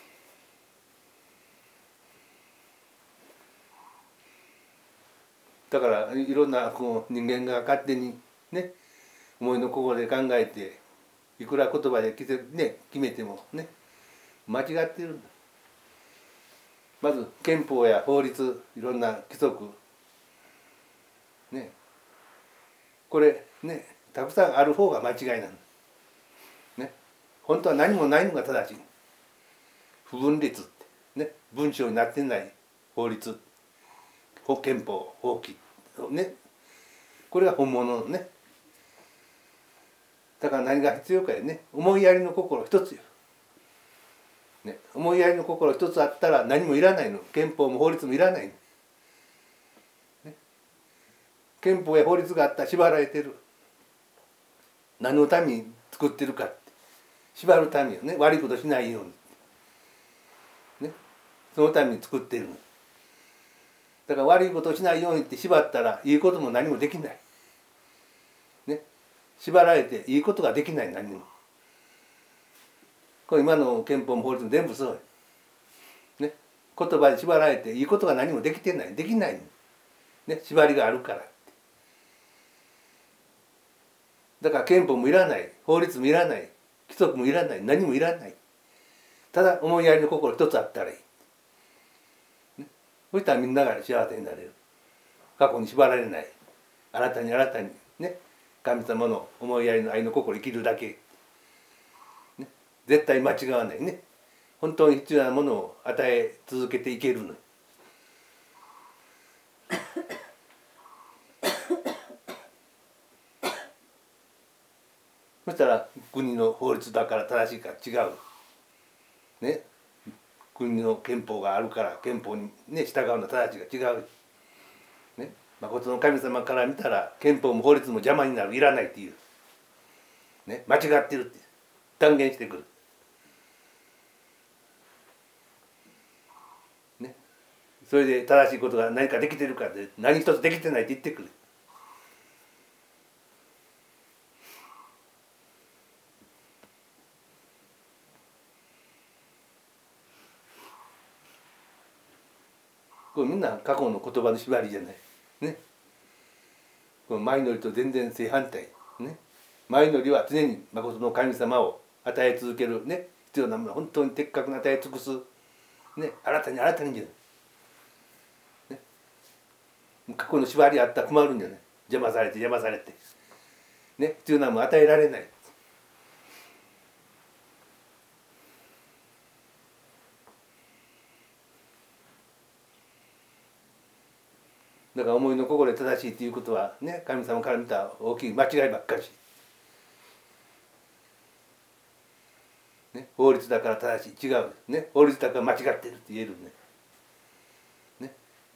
だからいろんなこう人間が勝手にね思いの心で考えていくら言葉で決めてもね間違ってるんだ。まず憲法や法律いろんな規則ねこれねたくさんある方が間違いなんだ。ね、本当は何もないのが正しい。不分律ってね文章になってない法律憲法法規ねこれが本物のね。だから何が必要かよね思いやりの心一つよ。ね、思いやりの心一つあったら何もいらないの。憲法も法律もいらないの。ね、憲法や法律があったら縛られてる。何のために作ってるかって縛るためよね悪いことしないように。 そのために作っているの。だから悪いことをしないようにって縛ったらいいことも何もできない。ね、縛られていいことができない、何にも。これ今の憲法も法律も全部そう。ね、言葉で縛られていいことが何もできてない、できないの。ね、縛りがあるからって。だから憲法もいらない、法律もいらない、規則もいらない、何もいらない。ただ思いやりの心一つあったらいい。ね、そしたらみんなが幸せになれる。過去に縛られない。新たに新たにね、神様の思いやりの愛の心生きるだけ。ね、絶対間違わないね。本当に必要なものを与え続けていけるの。そしたら国の法律だから正しいか違う。ね、国の憲法があるから憲法に、ね、従うの正しいが違う。ね、誠の神様から見たら憲法も法律も邪魔になる、いらないっていう。ね、間違ってるって断言してくる。ね、それで正しいことが何かできてるかって何一つできてないって言ってくる。これみんな過去の言葉の縛りじゃない。ね。このマイノリと全然正反対。ね。マイノリは常に誠の神様を与え続けるね。必要なもの本当に的確に与え尽くす。ね。新たに新たにじゃない。ね。過去の縛りあったら困るんじゃない。邪魔されて邪魔されて。ね。必要なもの与えられない。だから思いの心で正しいということはね、神様から見た大きい間違いばっかり。ね、法律だから正しい、違う。ね、法律だから間違ってるって言えるね。ね、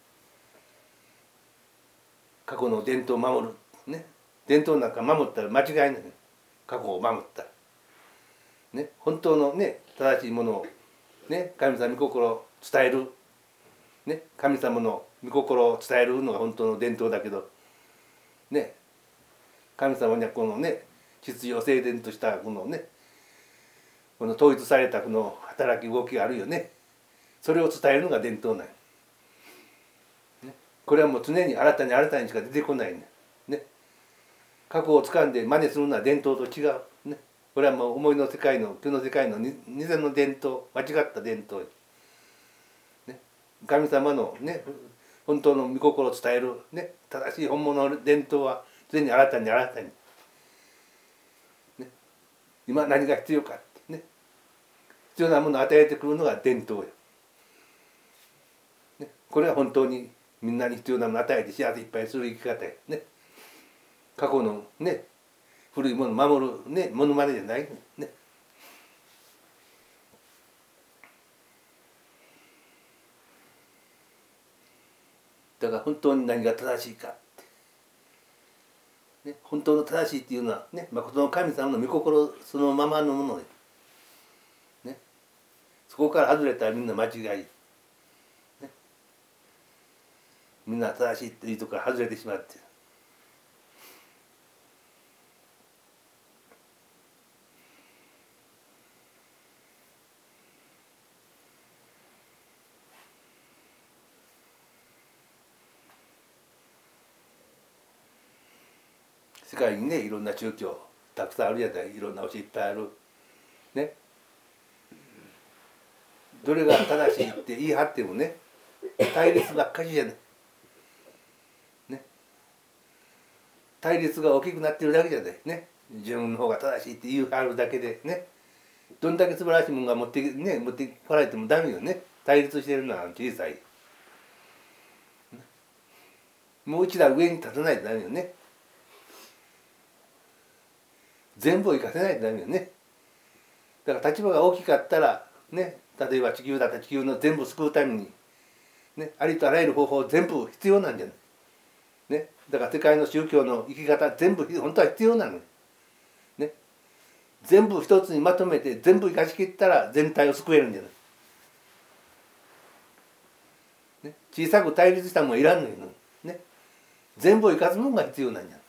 過去の伝統を守る。ね、伝統なんか守ったら間違いない。過去を守ったら。ね、本当のね、正しいものをね、神様の御心を伝える。ね、神様の御心を伝えるのが本当の伝統だけど、ね、神様にはこのね、秩序を整然としたこのね、この統一されたこの働き動きがあるよね。それを伝えるのが伝統なんよ。ね、これはもう常に新たに新たにしか出てこないね。ね、過去を掴んで真似するのは伝統と違う。ね、これはもう思いの世界の旧の世界の偽の伝統、間違った伝統。神様のね、本当の御心を伝える、ね、正しい本物の伝統は常に新たに新たに、ね、今何が必要かって、ね、必要なものを与えてくるのが伝統よ、ね、これは本当にみんなに必要なものを与えて幸せいっぱいする生き方や、ね、過去のね、古いものを守る、ね、ものまねじゃないね。だから本当に何が正しいかって、ね、本当の正しいっていうのはね、誠の神様の御心そのままのもので、ね、そこから外れたらみんな間違い、ね、みんな正しいっていうところから外れてしまってる。世界にね、いろんな宗教たくさんあるじゃない、いろんな教えいっぱいあるね。どれが正しいって言い張ってもね、対立ばっかりじゃない、ね、対立が大きくなってるだけじゃないね。自分の方が正しいって言い張るだけでね、どんだけ素晴らしいものが持ってこられてもダメよね。対立してるのは小さい、もう一段上に立たないとダメよね。全部を生かせないとダメよね。だから立場が大きかったらね、例えば地球だったら地球の全部を救うために、ね、ありとあらゆる方法全部必要なんじゃない、ね、だから世界の宗教の生き方全部本当は必要なの、ね、全部一つにまとめて全部生かしきったら全体を救えるんじゃない。 ね、小さく対立したもんいらんのよ、ね、全部を生かすもんが必要なんや、ね、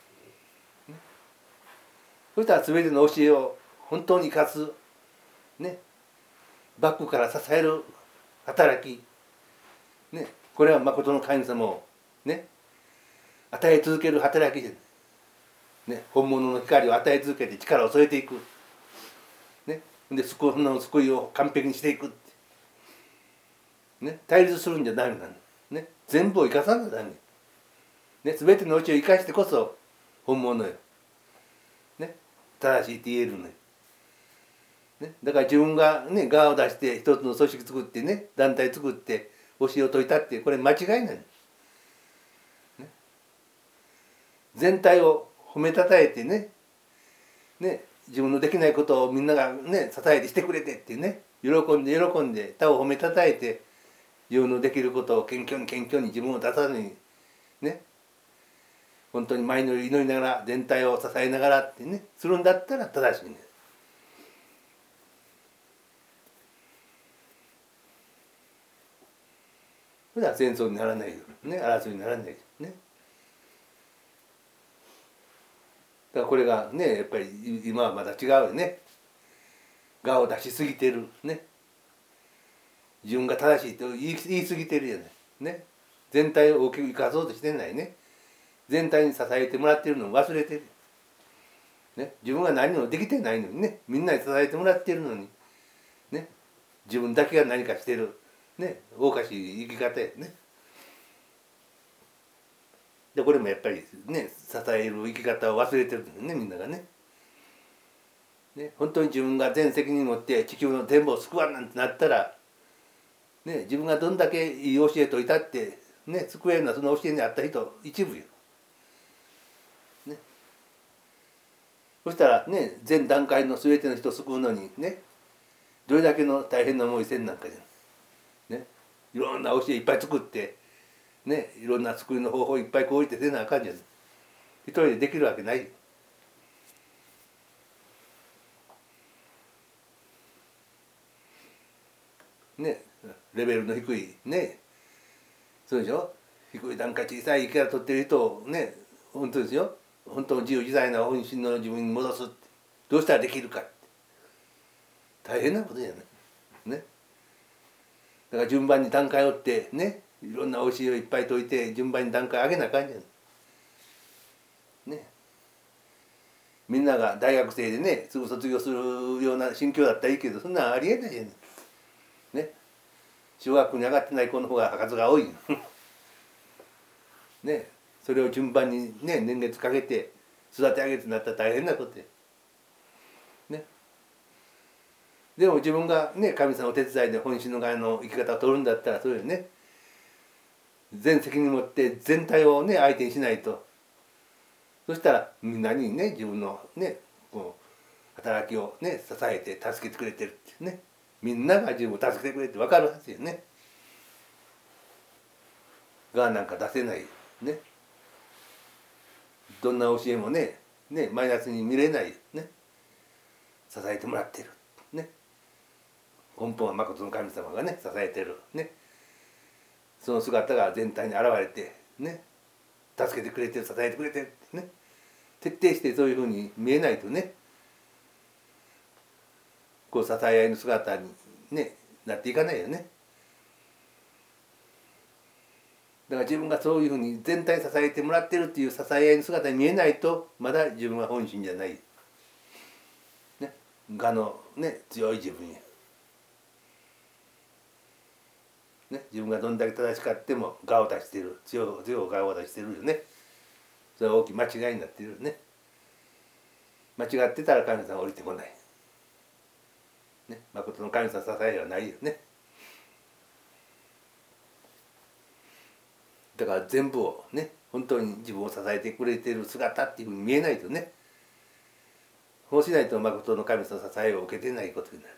そしたら全ての教えを本当に生かす、ね、バックから支える働き、ね、これは誠の神様をね与え続ける働きで、ね、本物の光を与え続けて力を添えていく、ね、で救いを完璧にしていくって、ね、対立するんじゃダメなの、ね、全部を生かさなきゃダメ、ね、全てのうちを生かしてこそ本物よ、ね、正しいって言えるのよ、ね、だから自分がね側を出して一つの組織作ってね団体作って教えを説いたってこれ間違いないの、ね、全体を褒めたたえてね自分のできないことをみんながね支えてしてくれてってね喜んで他を褒めたたえて自分のできることを謙虚に自分を出さずにね本当に前の祈りながら全体を支えながらってねするんだったら正しいんです。それは戦争にならないよ、ね、争いにならないよね。だからこれがねやっぱり今はまだ違うよね。我を出しすぎてるね。自分が正しいと言い過ぎてるよね。全体を大きく生かそうとしてないね。全体に支えてもらってるのを忘れてる。ね、自分が何もできてないのにねみんなに支えてもらってるのにね自分だけが何かしてるねおかしい生き方やね。でこれもやっぱりね支える生き方を忘れてるんだよねみんながね。本当に自分が全責任を持って地球の全部を救わんなんてなったら、ね、自分がどんだけいい教えといたって、ね、救えるのはその教えにあった人一部よ。ね、そしたらね全段階の全ての人を救うのにねどれだけの大変な思いせんなんかじゃん。ね、いろんな教えいっぱい作ってねいろんな救いの方法いっぱい講じてせなあかんじゃん。一人でできるわけないよ。ね、レベルの低いねそうでしょ低い段階小さい生き方取ってる人をね本当ですよ本当の自由自在な本心の自分に戻すってどうしたらできるかって大変なことじゃないね。だから順番に段階を追ってねいろんな教えをいっぱい解いて順番に段階上げなあかんじゃんね。みんなが大学生でねすぐ卒業するような心境だったらいいけどそんなんありえないじゃんね。小学校に上がってない子の方が数が多いね。それを順番にね年月かけて育て上げてなったら大変なことやね。でも自分がね神様の手伝いで本心の側の生き方を取るんだったらそれをね全責任持って全体をね相手にしないとそしたらみんなにね自分のねこう働きをね支えて助けてくれてるってねみんなが自分を助けてくれて分かるはずよね。がなんか出せないね。どんな教えもねマイナスに見れないね支えてもらってるね根本は誠の神様がね支えてるねその姿が全体に現れてね助けてくれてる支えてくれてるね徹底してそういうふうに見えないとねこう支え合いの姿に、ね、なっていかないよね。だから自分がそういうふうに全体に支えてもらってるっていう支え合いの姿に見えないとまだ自分は本心じゃない、ね、我の、ね、強い自分や、ね、自分がどんだけ正しかっても我を出してる強い我を出してるよね。それは大きい間違いになってるよね。間違ってたら神様は降りてこない、ね、誠の神様の支えはないよね。だから全部をね本当に自分を支えてくれてる姿っていうふうに見えないとねそうしないと誠の神様の支えを受けてないことになる。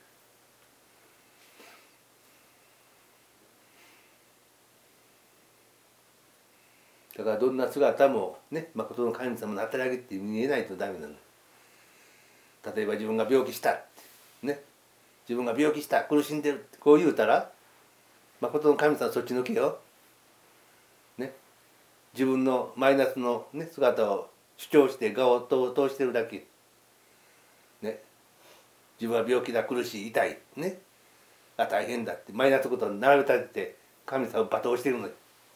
だからどんな姿もね誠の神様の働きって見えないとダメなの。例えば自分が病気したってね自分が病気した苦しんでるってこう言うたら誠の神様はそっちのけよ。ね。自分のマイナスの、ね、姿を主張して我を通してるだけ。ね。自分は病気だ、苦しい、痛い。ね。あ、大変だってマイナスのことを並べ立てて神様を罵倒してるのよ。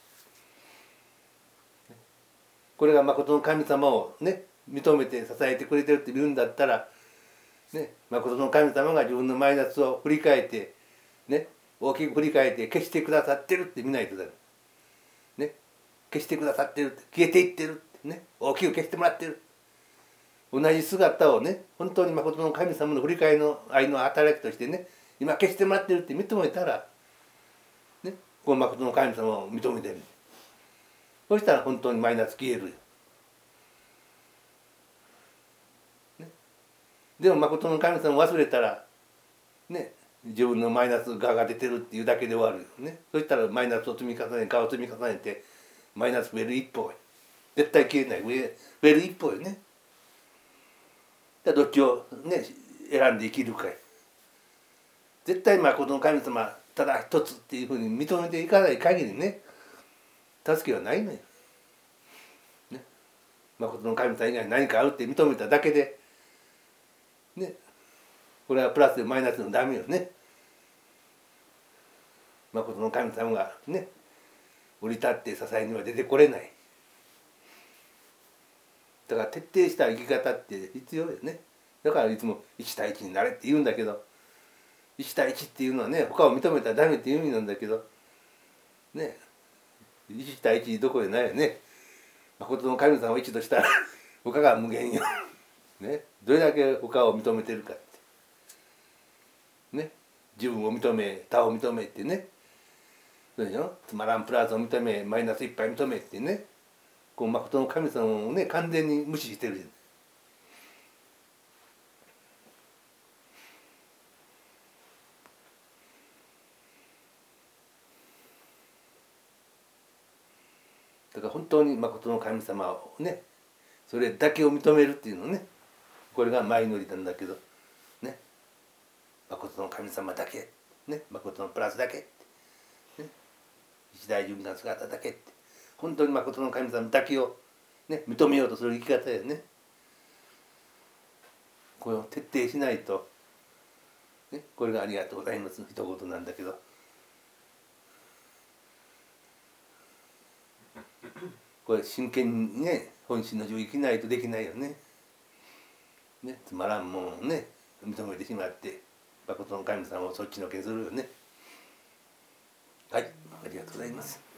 これが誠の神様をね認めて支えてくれてるって言うんだったら、ね、誠の神様が自分のマイナスを振り返ってね大きく振り返って消してくださってるって見ないとだめ、ね、消してくださってるって消えていってるってね大きく消してもらってる同じ姿をね本当に誠の神様の振り返りの愛の働きとしてね今消してもらってるって認めたら、ね、この誠の神様を認めてる。そしたら本当にマイナス消えるよ。ね、でも誠の神様を忘れたらね自分のマイナスが出てるっていうだけで終わるよね。そしたらマイナスを積み重ね我を積み重ねてマイナス増える一方よ。絶対消えない増える一方よね。だからどっちをね選んで生きるかよ。絶対誠の神様ただ一つっていうふうに認めていかない限りね助けはないのよ。ね、誠の神様以外に何かあるって認めただけでねこれはプラスでマイナスのダメよね。誠の神様がね降り立って支えには出てこれない。だから徹底した生き方って必要よね。だからいつも1対1になれって言うんだけど1対1っていうのはね他を認めたらダメっていう意味なんだけどね1対1どこでないよね。誠の神様を一としたら他が無限よ。ね、どれだけ他を認めてるかってね自分を認め他を認めってねそうでしょつまらんプラスを認めマイナスいっぱい認めってねこの誠の神様をね完全に無視してるじゃん。だから本当に誠の神様をねそれだけを認めるっていうのねこれがマイノリなんだけどね誠の神様だけね誠のプラスだけ、ね、一大循環姿だけって本当に誠の神様だけを、ね、認めようとする生き方よね。これを徹底しないと、ね、これがありがとうございます一言なんだけどこれ真剣にね本心の上生きないとできないよね。ねつまらんもんをね認めてしまって誠の神様をそっちのけするよね。はい、ありがとうございます。